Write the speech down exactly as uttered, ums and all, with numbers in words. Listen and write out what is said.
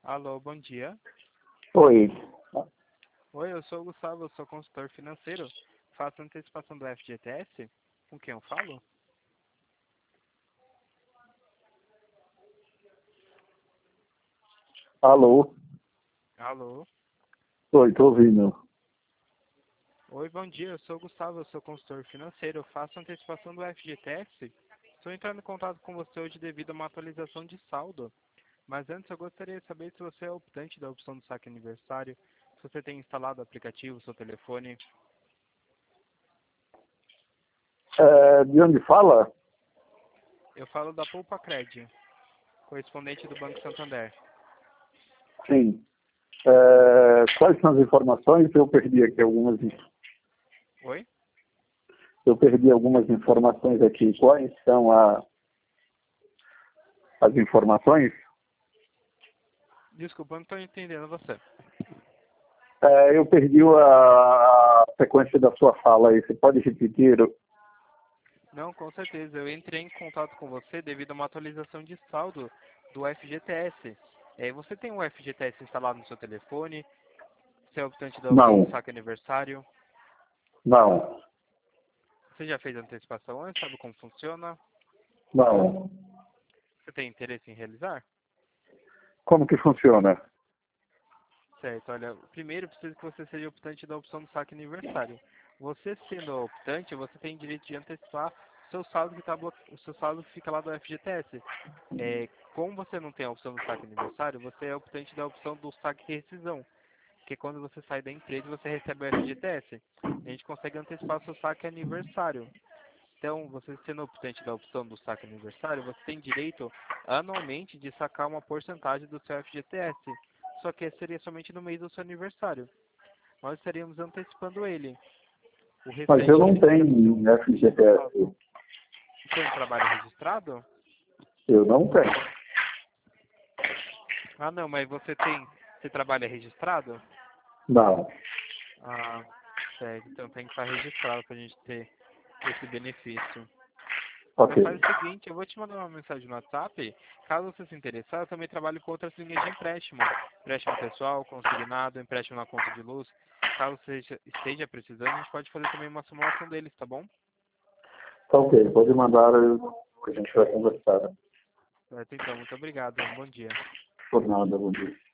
Alô, bom dia. Oi. Oi, eu sou o Gustavo, eu sou consultor financeiro. Faço antecipação do F G T S. Com quem eu falo? Alô? Alô. Oi, tô ouvindo. Oi, bom dia, eu sou o Gustavo, eu sou consultor financeiro. Faço antecipação do F G T S. Estou entrando em contato com você hoje devido a uma atualização de saldo. Mas antes eu gostaria de saber se você é optante da opção do saque aniversário, se você tem instalado o aplicativo, no seu telefone. É, de onde fala? Eu falo da Poupa Cred, correspondente do Banco Santander. Sim. É, quais são as informações? Eu perdi aqui algumas. Oi? Eu perdi algumas informações aqui. Quais são a, as informações? Desculpa, eu não estou entendendo você. É, eu perdi a, a sequência da sua fala aí. Você pode repetir? Não, com certeza. Eu entrei em contato com você devido a uma atualização de saldo do F G T S. É, você tem um F G T S instalado no seu telefone? Você é optante da opção do Não. saque aniversário? Não. Você já fez a antecipação antes? Sabe como funciona? Não. Você tem interesse em realizar? Como que funciona? Certo, olha, primeiro preciso que você seja optante da opção do saque aniversário. Você sendo optante, você tem direito de antecipar o seu saldo que tá blo... o seu saldo que fica lá do F G T S. É, como você não tem a opção do saque aniversário, você é optante da opção do saque rescisão, que é quando você sai da empresa e você recebe o F G T S. A gente consegue antecipar o seu saque aniversário. Então, você sendo optante da opção do saque aniversário, você tem direito anualmente de sacar uma porcentagem do seu F G T S. Só que seria somente no mês do seu aniversário. Nós estaríamos antecipando ele. O Mas eu restante não ele seria no seu tenho F G T S. saldo. Você tem um trabalho registrado? Eu não tenho. Ah, não, mas você tem. Você trabalha registrado? Não. Ah, certo. Então tem que estar registrado para a gente ter esse benefício. Ok. Mas faz o seguinte, eu vou te mandar uma mensagem no WhatsApp. Caso você se interessar, eu também trabalho com outras linhas de empréstimo. Empréstimo pessoal, consignado, empréstimo na conta de luz. Caso você esteja precisando, a gente pode fazer também uma simulação deles, tá bom? Tá ok. Pode mandar que a gente vai conversar. Certo, então, muito obrigado. Um bom dia. Por nada, bom dia.